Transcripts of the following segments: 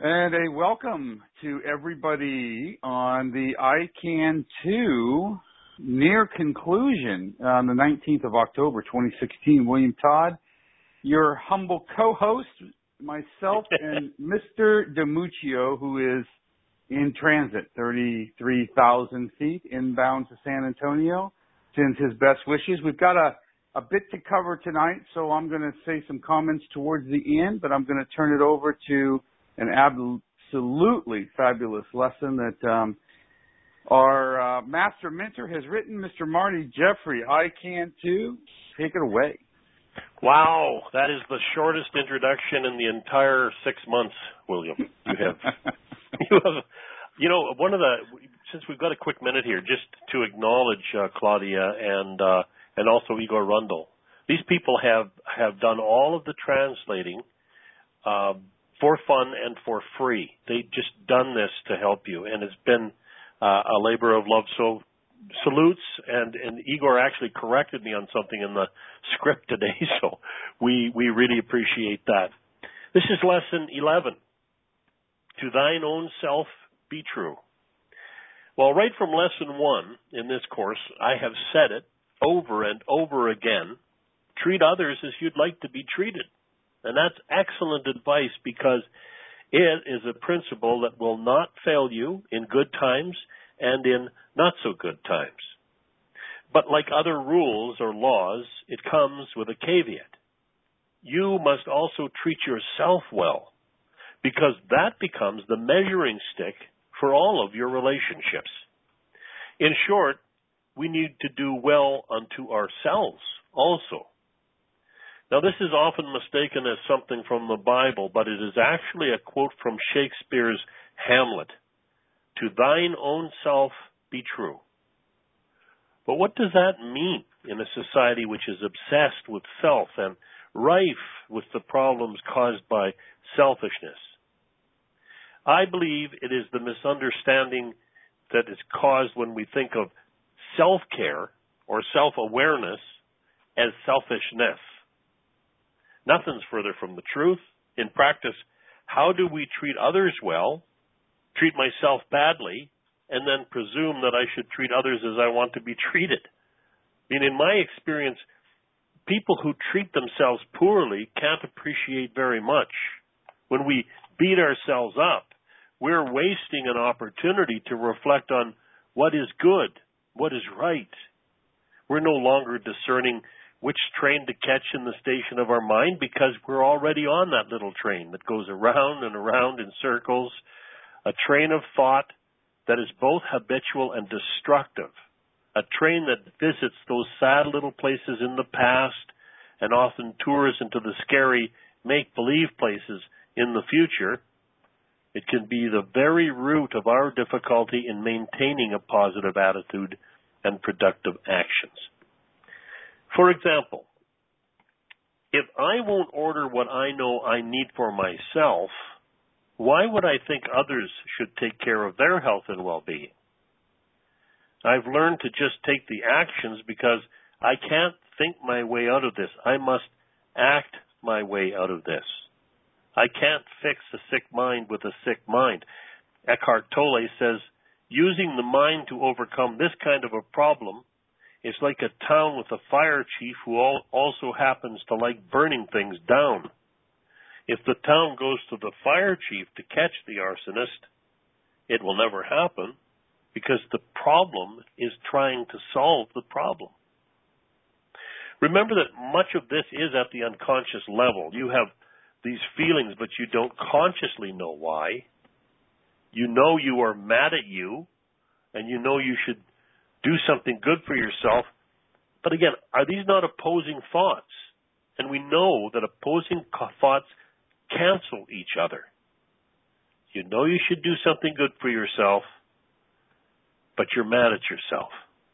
And a welcome to everybody on the ICANN 2 near conclusion on the 19th of October, 2016. William Todd, your humble co-host, myself, and Mr. DiMuccio, who is in transit, 33,000 feet inbound to San Antonio, sends his best wishes. We've got a bit to cover tonight, so I'm going to say some comments towards the end, but I'm going to turn it over to an absolutely fabulous lesson that our master mentor has written, Mr. Marty Jeffrey. ICANN 2, take it away. Wow, that is the shortest introduction in the entire 6 months, William. Since we've got a quick minute here, just to acknowledge Claudia and also Igor Rundle. These people have done all of the translating for fun and for free. They've just done this to help you, and it's been a labor of love. So salutes, and Igor actually corrected me on something in the script today, so we really appreciate that. This is lesson 11. To thine own self be true. Well, right from lesson 1 in this course, I have said it over and over again. Treat others as you'd like to be treated. And that's excellent advice because it is a principle that will not fail you in good times and in not so good times. But like other rules or laws, it comes with a caveat. You must also treat yourself well because that becomes the measuring stick for all of your relationships. In short, we need to do well unto ourselves also. Now, this is often mistaken as something from the Bible, but it is actually a quote from Shakespeare's Hamlet. To thine own self be true. But what does that mean in a society which is obsessed with self and rife with the problems caused by selfishness? I believe it is the misunderstanding that is caused when we think of self-care or self-awareness as selfishness. Nothing's further from the truth. In practice, how do we treat others well, treat myself badly, and then presume that I should treat others as I want to be treated? I mean, in my experience, people who treat themselves poorly can't appreciate very much. When we beat ourselves up, we're wasting an opportunity to reflect on what is good, what is right. We're no longer discerning which train to catch in the station of our mind because we're already on that little train that goes around and around in circles, a train of thought that is both habitual and destructive, a train that visits those sad little places in the past and often tours into the scary make-believe places in the future. It can be the very root of our difficulty in maintaining a positive attitude and productive actions. For example, if I won't order what I know I need for myself, why would I think others should take care of their health and well-being? I've learned to just take the actions because I can't think my way out of this. I must act my way out of this. I can't fix a sick mind with a sick mind. Eckhart Tolle says, using the mind to overcome this kind of a problem is like a town with a fire chief who also happens to like burning things down. If the town goes to the fire chief to catch the arsonist, it will never happen because the problem is trying to solve the problem. Remember that much of this is at the unconscious level. You have these feelings, but you don't consciously know why. You know you are mad at you, and you know you should do something good for yourself. But again, are these not opposing thoughts? And we know that opposing thoughts cancel each other. You know you should do something good for yourself, but you're mad at yourself.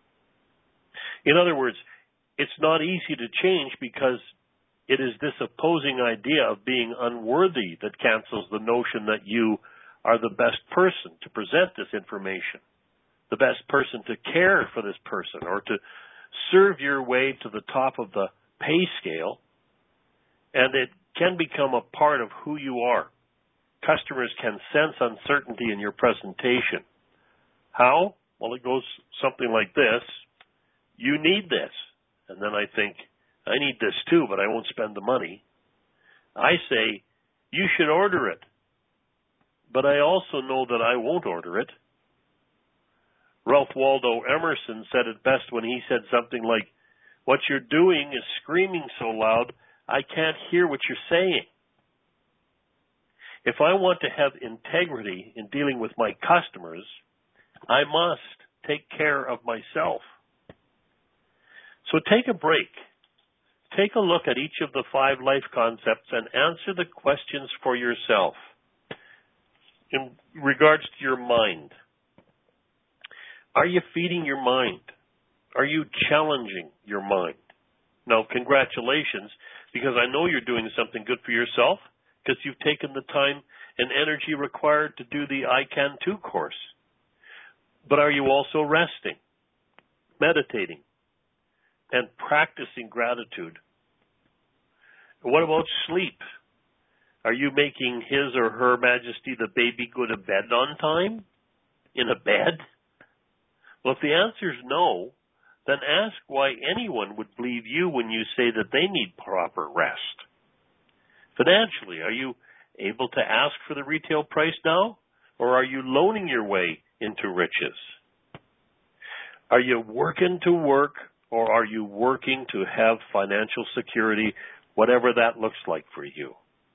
In other words, it's not easy to change because it is this opposing idea of being unworthy that cancels the notion that you are the best person to present this information, the best person to care for this person, or to serve your way to the top of the pay scale, and it can become a part of who you are. customers can sense uncertainty in your presentation. How? Well, it goes something like this. You need this. And then I think, I need this too, but I won't spend the money. I say, you should order it. But I also know that I won't order it. Ralph Waldo Emerson said it best when he said something like, what you're doing is screaming so loud, I can't hear what you're saying. If I want to have integrity in dealing with my customers, I must take care of myself. So take a break. Take a look at each of the 5 life concepts and answer the questions for yourself. In regards to your mind, are you feeding your mind? Are you challenging your mind? Now, congratulations, because I know you're doing something good for yourself because you've taken the time and energy required to do the I Can Too course. But are you also resting, meditating, and practicing gratitude? What about sleep? Are you making His or Her Majesty the baby go to bed on time? In a bed? Well, if the answer is no, then ask why anyone would believe you when you say that they need proper rest. Financially, are you able to ask for the retail price now, or are you loaning your way into riches? Are you working to work, or are you working to have financial security, whatever that looks like for you?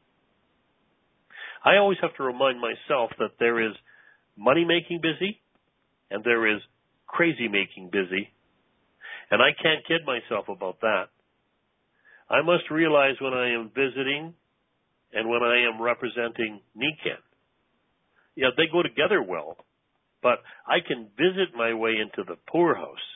I always have to remind myself that there is money-making busy, and there is crazy-making busy, and I can't kid myself about that. I must realize when I am visiting and when I am representing Nikken. Yeah, they go together well, but I can visit my way into the poorhouse.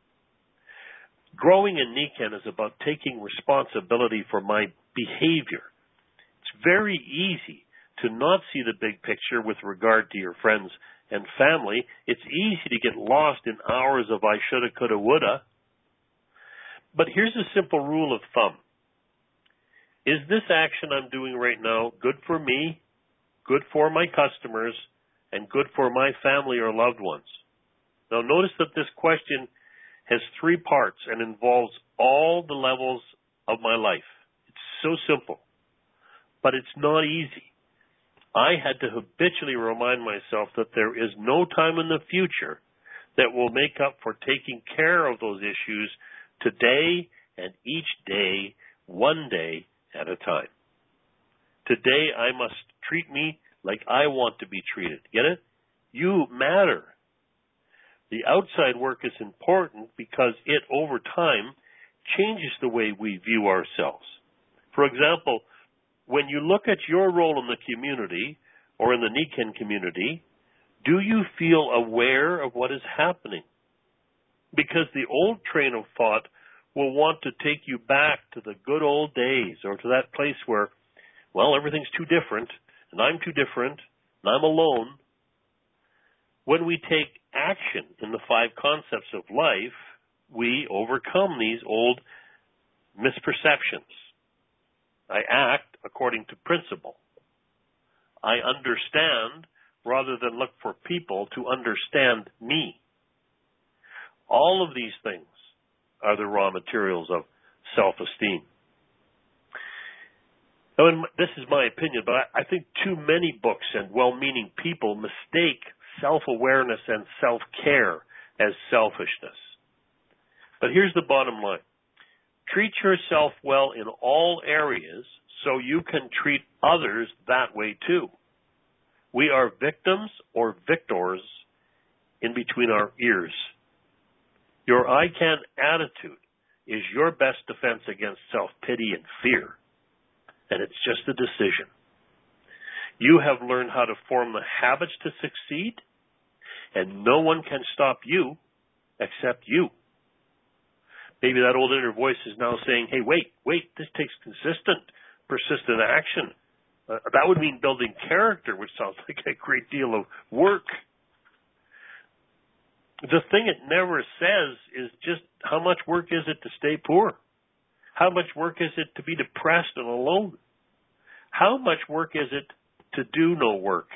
Growing in Nikken is about taking responsibility for my behavior. It's very easy to not see the big picture with regard to your friends and family. It's easy to get lost in hours of I shoulda, coulda, woulda. But here's a simple rule of thumb. Is this action I'm doing right now good for me, good for my customers, and good for my family or loved ones? Now notice that this question has 3 parts and involves all the levels of my life. It's so simple, but it's not easy. I had to habitually remind myself that there is no time in the future that will make up for taking care of those issues today and each day, one day at a time. Today I must treat me like I want to be treated. Get it? You matter. The outside work is important because it, over time, changes the way we view ourselves. For example, when you look at your role in the community or in the Nikken community, do you feel aware of what is happening? Because the old train of thought will want to take you back to the good old days or to that place where, well, everything's too different and I'm too different and I'm alone. When we take action in the 5 concepts of life, we overcome these old misperceptions. I act according to principle. I understand rather than look for people to understand me. All of these things are the raw materials of self-esteem. Now, this is my opinion, but I think too many books and well-meaning people mistake self-awareness and self-care as selfishness. But here's the bottom line. Treat yourself well in all areas so you can treat others that way too. We are victims or victors in between our ears. Your I can attitude is your best defense against self-pity and fear. And it's just a decision. You have learned how to form the habits to succeed, and no one can stop you except you. Maybe that old inner voice is now saying, hey, wait, this takes consistent, persistent action. That would mean building character, which sounds like a great deal of work. The thing it never says is just how much work is it to stay poor? How much work is it to be depressed and alone? How much work is it to do no work.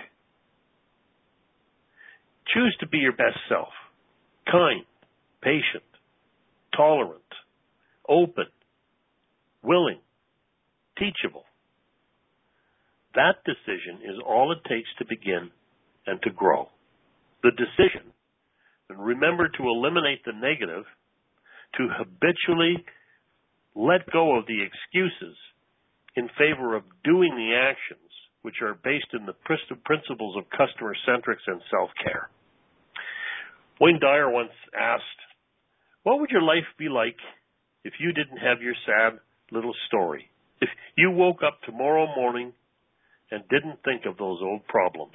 Choose to be your best self, kind, patient, tolerant, open, willing, teachable. That decision is all it takes to begin and to grow. The decision, and remember to eliminate the negative, to habitually let go of the excuses in favor of doing the actions which are based in the principles of customer centrics and self-care. Wayne Dyer once asked, what would your life be like if you didn't have your sad little story? If you woke up tomorrow morning and didn't think of those old problems?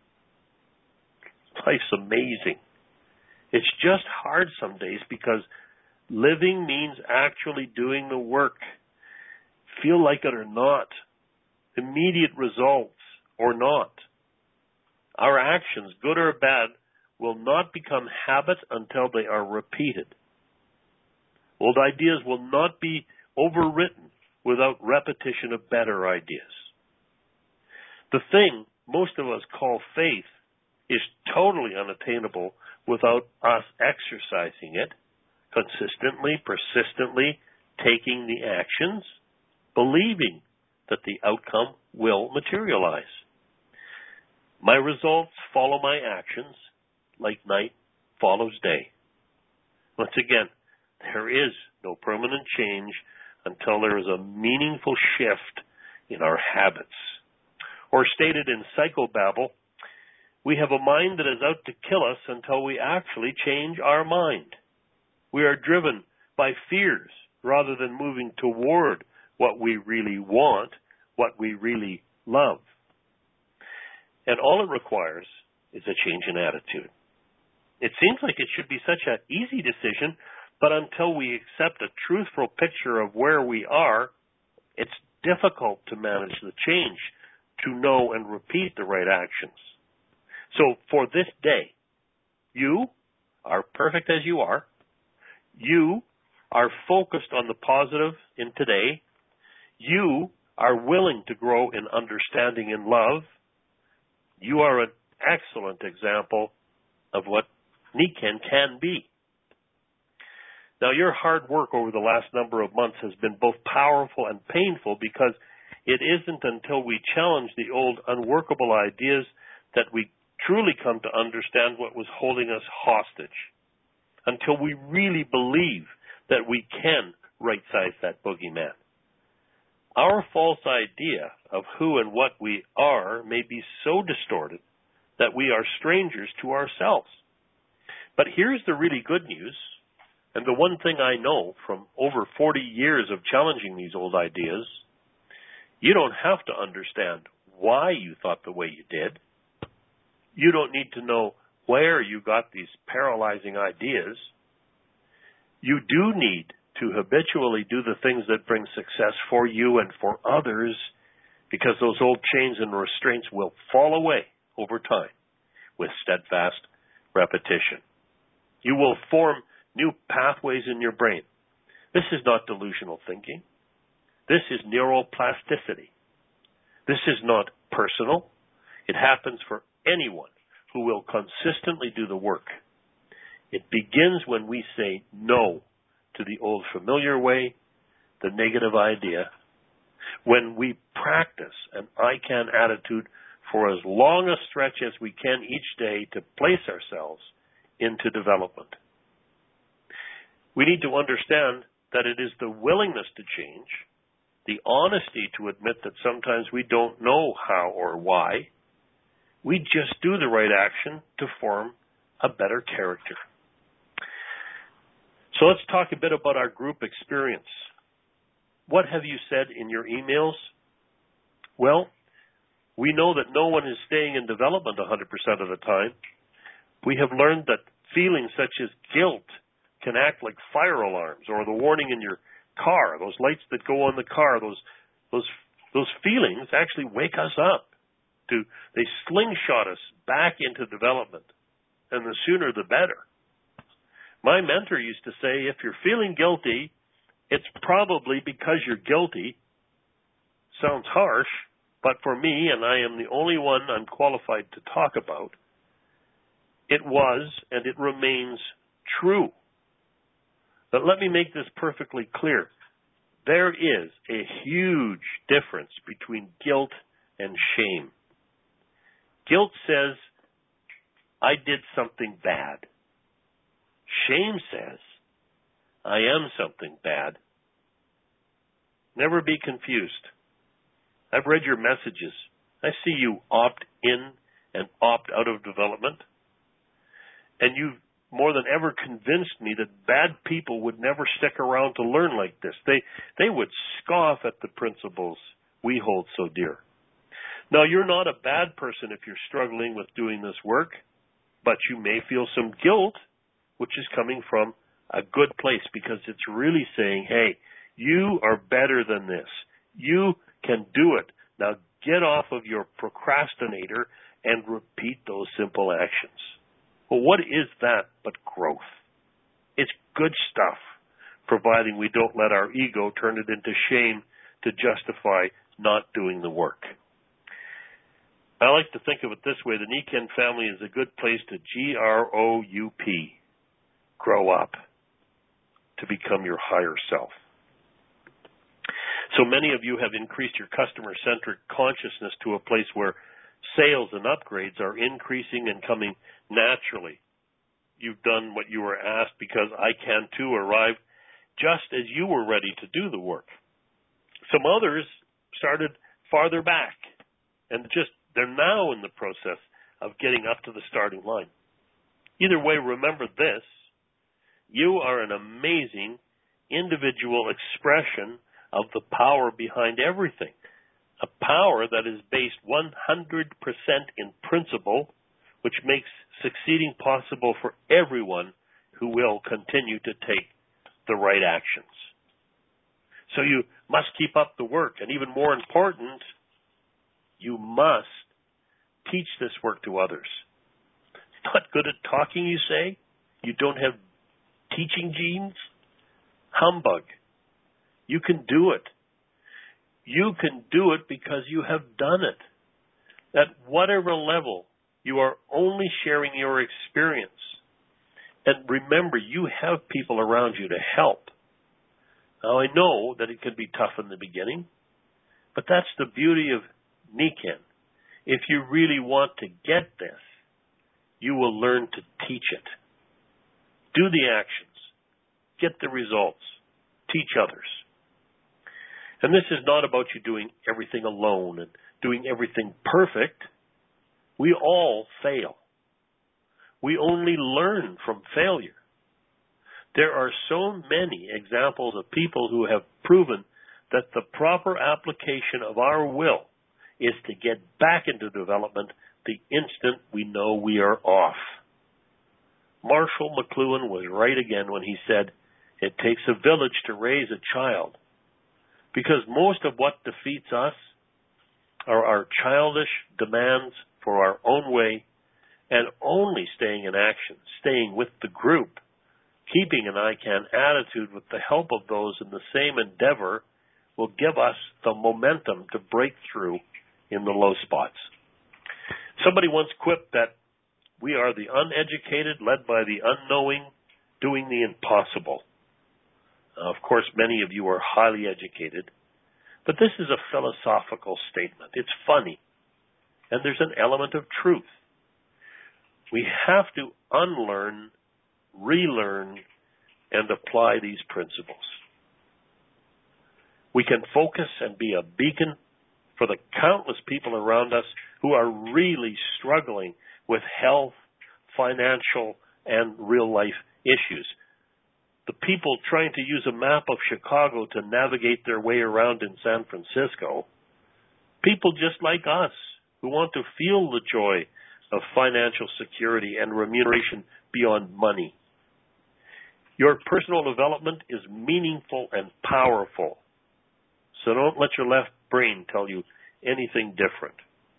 Life's amazing. It's just hard some days because living means actually doing the work. Feel like it or not. Immediate results or not. Our actions, good or bad, will not become habit until they are repeated. Old ideas will not be overwritten without repetition of better ideas. The thing most of us call faith is totally unattainable without us exercising it, consistently, persistently, taking the actions, believing that the outcome will materialize. My results follow my actions like night follows day. Once again, there is no permanent change until there is a meaningful shift in our habits. Or stated in psychobabble, we have a mind that is out to kill us until we actually change our mind. We are driven by fears rather than moving toward what we really want, what we really love. And all it requires is a change in attitude. It seems like it should be such an easy decision, but until we accept a truthful picture of where we are, it's difficult to manage the change, to know and repeat the right actions. So for this day, you are perfect as you are. You are focused on the positive in today. You are willing to grow in understanding and love. You are an excellent example of what Nikan can be. Now, your hard work over the last number of months has been both powerful and painful because it isn't until we challenge the old unworkable ideas that we truly come to understand what was holding us hostage, until we really believe that we can right-size that boogeyman. Our false idea of who and what we are may be so distorted that we are strangers to ourselves. But here's the really good news, and the one thing I know from over 40 years of challenging these old ideas: you don't have to understand why you thought the way you did. You don't need to know where you got these paralyzing ideas. You do need to habitually do the things that bring success for you and for others, because those old chains and restraints will fall away over time with steadfast repetition. You will form new pathways in your brain. This is not delusional thinking. This is neuroplasticity. This is not personal. It happens for anyone who will consistently do the work. It begins when we say no to the old familiar way, the negative idea, when we practice an I can attitude for as long a stretch as we can each day to place ourselves into development. We need to understand that it is the willingness to change, the honesty to admit that sometimes we don't know how or why. We just do the right action to form a better character. So let's talk a bit about our group experience. What have you said in your emails? Well, we know that no one is staying in development 100% of the time. We have learned that feelings such as guilt can act like fire alarms, or the warning in your car, those lights that go on the car, those feelings actually wake us up. They slingshot us back into development, and the sooner the better. My mentor used to say, if you're feeling guilty, it's probably because you're guilty. Sounds harsh, But for me, and I am the only one I'm qualified to talk about, it was and it remains true. But let me make this perfectly clear. There is a huge difference between guilt and shame. Guilt says, I did something bad. Shame says, I am something bad. Never be confused. I've read your messages. I see you opt in and opt out of development. And you've more than ever convinced me that bad people would never stick around to learn like this. They would scoff at the principles we hold so dear. Now, you're not a bad person if you're struggling with doing this work, but you may feel some guilt, which is coming from a good place, because it's really saying, hey, you are better than this. You can do it. Now get off of your procrastinator and repeat those simple actions. Well, what is that but growth? It's good stuff, providing we don't let our ego turn it into shame to justify not doing the work. I like to think of it this way. The Nikan family is a good place to GROUP, grow up, to become your higher self. So many of you have increased your customer-centric consciousness to a place where sales and upgrades are increasing and coming naturally. You've done what you were asked because I Can Too arrived just as you were ready to do the work. Some others started farther back and they're now in the process of getting up to the starting line. Either way, remember this: you are an amazing individual expression of the power behind everything, a power that is based 100% in principle, which makes succeeding possible for everyone who will continue to take the right actions. So you must keep up the work, and even more important, you must teach this work to others. Not good at talking, you say? You don't have teaching genes? Humbug. You can do it. You can do it because you have done it. At whatever level, you are only sharing your experience. And remember, you have people around you to help. Now, I know that it can be tough in the beginning, but that's the beauty of Nikan. If you really want to get this, you will learn to teach it. Do the actions. Get the results. Teach others. And this is not about you doing everything alone and doing everything perfect. We all fail. We only learn from failure. There are so many examples of people who have proven that the proper application of our will is to get back into development the instant we know we are off. Marshall McLuhan was right again when he said, it takes a village to raise a child. Because most of what defeats us are our childish demands for our own way, and only staying in action, staying with the group, keeping an I Can attitude with the help of those in the same endeavor will give us the momentum to break through in the low spots. Somebody once quipped that we are the uneducated led by the unknowing doing the impossible. Of course, many of you are highly educated, but this is a philosophical statement. It's funny, and there's an element of truth. We have to unlearn, relearn, and apply these principles. We can focus and be a beacon for the countless people around us who are really struggling with health, financial, and real-life issues. The people trying to use a map of Chicago to navigate their way around in San Francisco, people just like us who want to feel the joy of financial security and remuneration beyond money. Your personal development is meaningful and powerful, so don't let your left brain tell you anything different.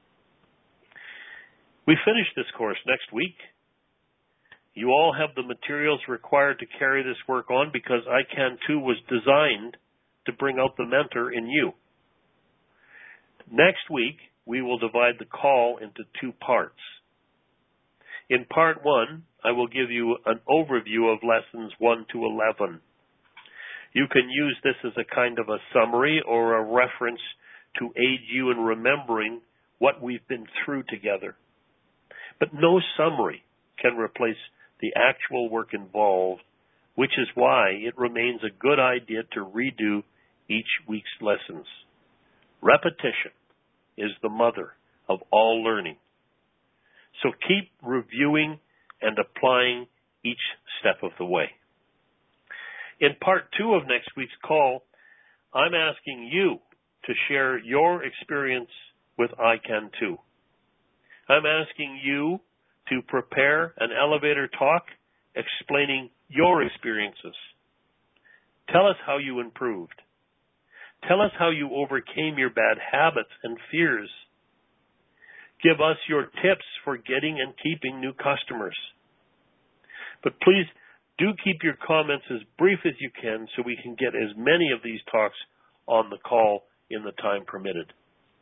We finish this course next week. You all have the materials required to carry this work on because I Can Too was designed to bring out the mentor in you. Next week, we will divide the call into 2 parts. In part 1, I will give you an overview of lessons 1 to 11. You can use this as a kind of a summary or a reference to aid you in remembering what we've been through together. But no summary can replace the actual work involved, which is why it remains a good idea to redo each week's lessons. Repetition is the mother of all learning. So keep reviewing and applying each step of the way. In part 2 of next week's call, I'm asking you to share your experience with ICANN 2. I'm asking you to prepare an elevator talk explaining your experiences. Tell us how you improved. Tell us how you overcame your bad habits and fears. Give us your tips for getting and keeping new customers. But please do keep your comments as brief as you can so we can get as many of these talks on the call in the time permitted.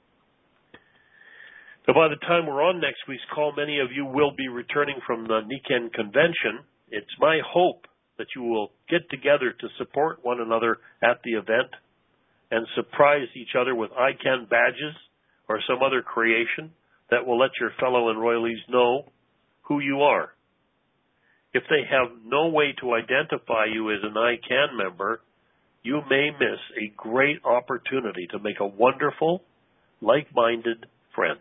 Now, by the time we're on next week's call, many of you will be returning from the NICAN convention. It's my hope that you will get together to support one another at the event and surprise each other with ICANN badges or some other creation that will let your fellow enrollees know who you are. If they have no way to identify you as an ICANN member, you may miss a great opportunity to make a wonderful, like-minded friend.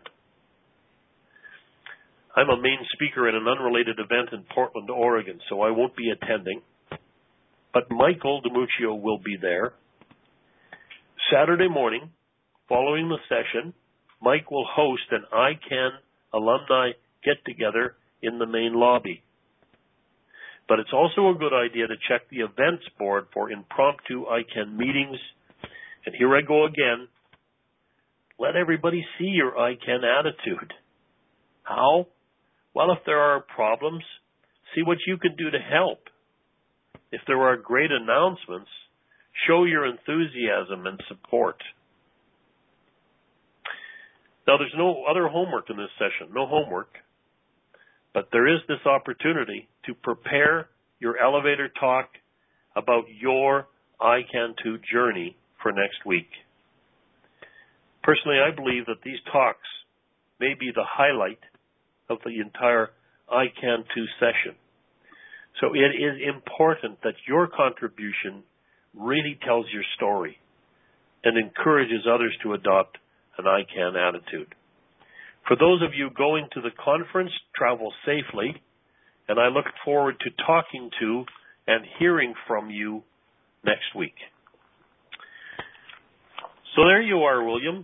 I'm a main speaker at an unrelated event in Portland, Oregon, so I won't be attending. But Michael DiMuccio will be there. Saturday morning, following the session, Mike will host an ICANN alumni get-together in the main lobby. But it's also a good idea to check the events board for impromptu ICANN meetings. And here I go again. Let everybody see your ICANN attitude. How? Well, if there are problems, see what you can do to help. If there are great announcements, show your enthusiasm and support. Now, there's no other homework in this session, no homework. But there is this opportunity to prepare your elevator talk about your ICANN 2 journey for next week. Personally, I believe that these talks may be the highlight of the entire ICANN 2 session. So it is important that your contribution really tells your story and encourages others to adopt an ICANN attitude. For those of you going to the conference, travel safely, and I look forward to talking to and hearing from you next week. So there you are, William.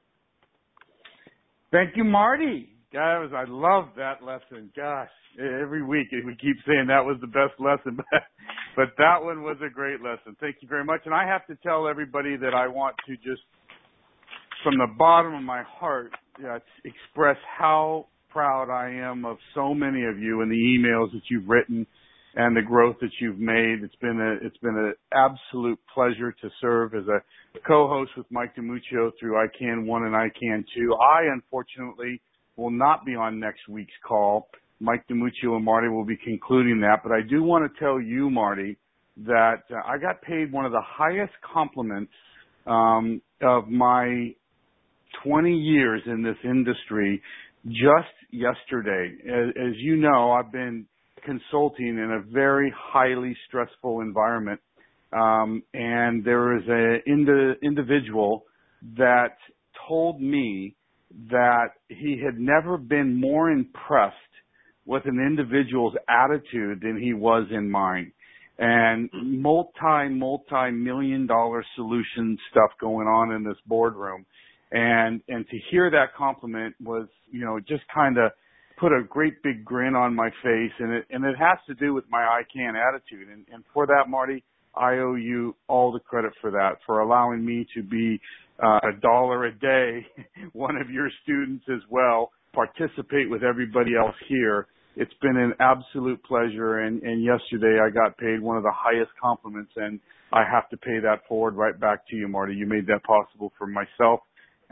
Thank you, Marty. I love that lesson. Gosh, every week we keep saying that was the best lesson, but that one was a great lesson. Thank you very much. And I have to tell everybody that I want to just, from the bottom of my heart, express how proud I am of so many of you and the emails that you've written and the growth that you've made. It's been an absolute pleasure to serve as a co-host with Mike DiMuccio through ICANN 1 and ICANN 2. I, unfortunately, will not be on next week's call. Mike DiMuccio and Marty will be concluding that. But I do want to tell you, Marty, that I got paid one of the highest compliments of my 20 years in this industry just yesterday. As you know, I've been consulting in a very highly stressful environment. And there is an individual that told me that he had never been more impressed with an individual's attitude than he was in mine. And multi-million dollar solution stuff going on in this boardroom. And to hear that compliment was, just kind of put a great big grin on my face. And it has to do with my ICANN attitude. And for that, Marty, I owe you all the credit for that, for allowing me to be $1 a day, one of your students as well, participate with everybody else here. It's been an absolute pleasure, and yesterday I got paid one of the highest compliments, and I have to pay that forward right back to you, Marty. You made that possible for myself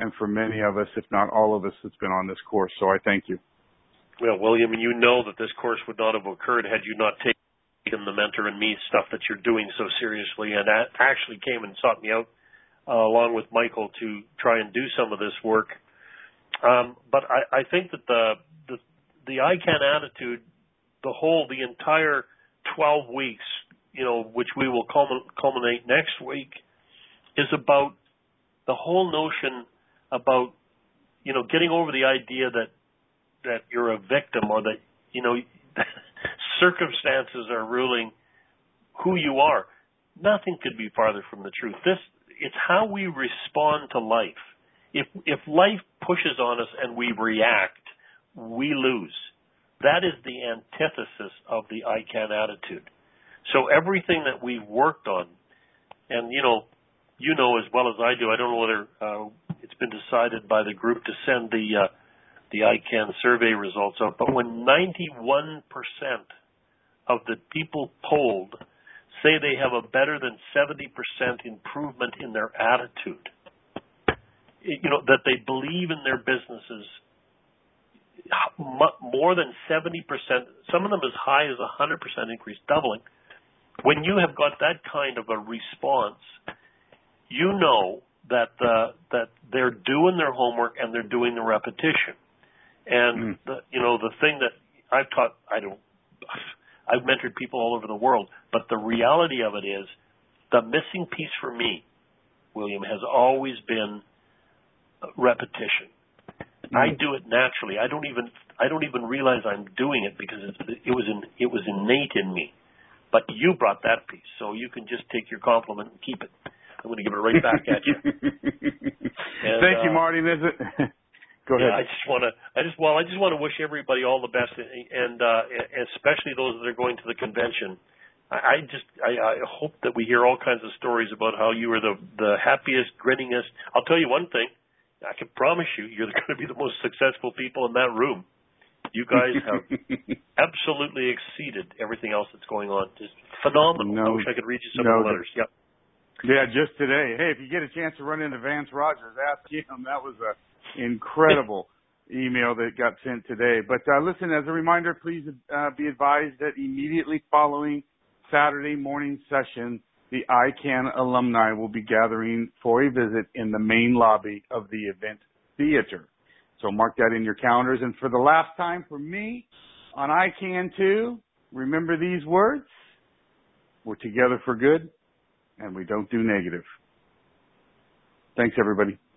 and for many of us, if not all of us, that's been on this course. So I thank you. Well, William, you know that this course would not have occurred had you not taken the Mentor and Me stuff that you're doing so seriously, and actually came and sought me out along with Michael to try and do some of this work. But I think that the ICANN attitude, the entire 12 weeks, which we will culminate next week, is about the whole notion about, getting over the idea that you're a victim, or that, circumstances are ruling who you are. Nothing could be farther from the truth. It's how we respond to life. If life pushes on us and we react, we lose. That is the antithesis of the ICANN attitude. So everything that we've worked on, and you know as well as I do, I don't know whether it's been decided by the group to send the ICANN survey results out, but when 91% of the people polled say they have a better than 70% improvement in their attitude, that they believe in their businesses, more than 70%, some of them as high as 100% increase, doubling. When you have got that kind of a response, you know that they're doing their homework and they're doing the repetition. And the thing that I've taught, I've mentored people all over the world, but the reality of it is the missing piece for me, William, has always been repetition. I do it naturally. I don't even realize I'm doing it because it was innate in me. But you brought that piece, so you can just take your compliment and keep it. I'm going to give it right back at you. Thank you, Marty. Go ahead. Yeah, I just want to wish everybody all the best, and especially those that are going to the convention. I hope that we hear all kinds of stories about how you are the happiest, grinningest. I'll tell you one thing. I can promise you're going to be the most successful people in that room. You guys have absolutely exceeded everything else that's going on. Just phenomenal. I wish I could read you some of the letters. Yep. Yeah, just today. Hey, if you get a chance to run into Vance Rogers, ask him. That was an incredible email that got sent today. But listen, as a reminder, please be advised that immediately following Saturday morning session, the ICANN alumni will be gathering for a visit in the main lobby of the event theater. So mark that in your calendars. And for the last time for me on ICANN 2, remember these words. We're together for good, and we don't do negative. Thanks, everybody.